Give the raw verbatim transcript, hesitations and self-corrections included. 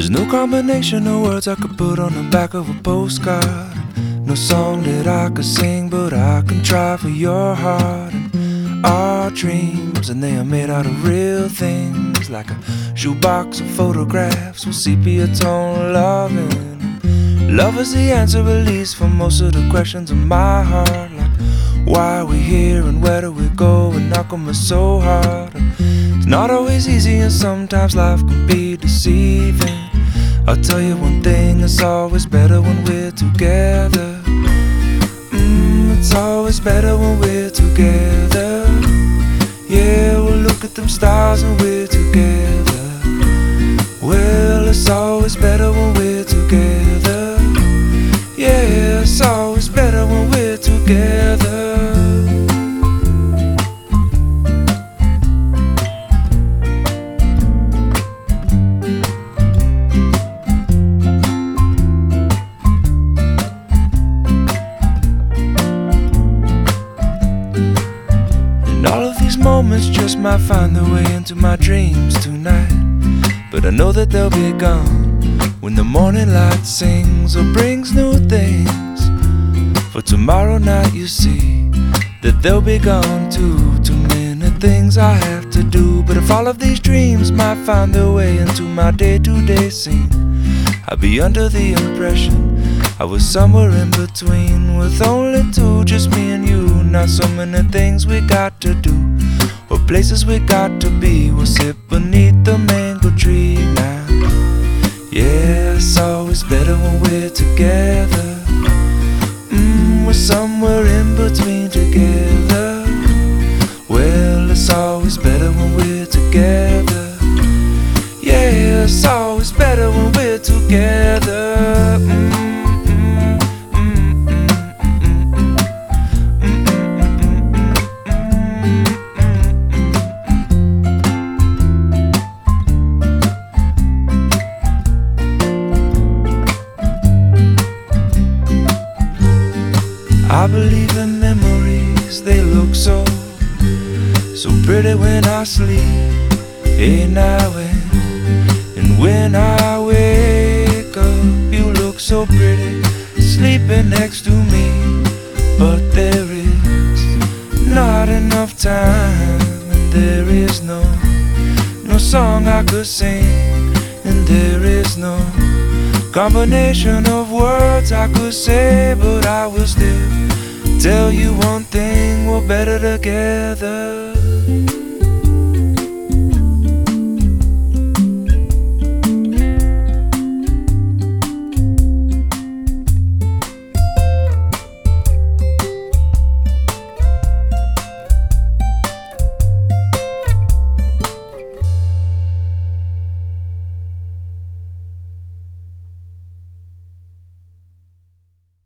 There's no combination of words I could put on the back of a postcard. No song that I could sing, but I can try for your heart. And our dreams, and they are made out of real things, like a shoebox of photographs with sepia tone loving. Love is the answer, at least, for most of the questions in my heart, like why are we here and where do we go, and how come it's so hard. And it's not always easy, and sometimes life can be deceiving. I'll tell you one thing, it's always better when we're together. Mm, it's always better when we're together. Yeah, we'll look at them stars and we're together. Well, it's always better when we're together. Yeah, it's always better when we're together. And all of these moments just might find their way into my dreams tonight, but I know that they'll be gone when the morning light sings or brings new things. For tomorrow night you see that they'll be gone too. Too many things I have to do. But if all of these dreams might find their way into my day-to-day scene, I'd be under the impression I was somewhere in between, with only two, just me and you. Not so many things we got to do, or places we got to be. We'll sit beneath the mango tree now. Yeah, it's always better when we're together. Mm, we're somewhere in between together. Well, it's always better when we're together. Yeah, it's always better when we're together. Mm, mm, mm, mm, mm, I believe in memories, they look so, so pretty when I sleep. Hey now and, and when I wake up, you look so pretty, sleeping next to me. But there is not enough time, and there is no, no song I could sing, and there is no combination of words I could say, but I will still tell you one thing, we're better together.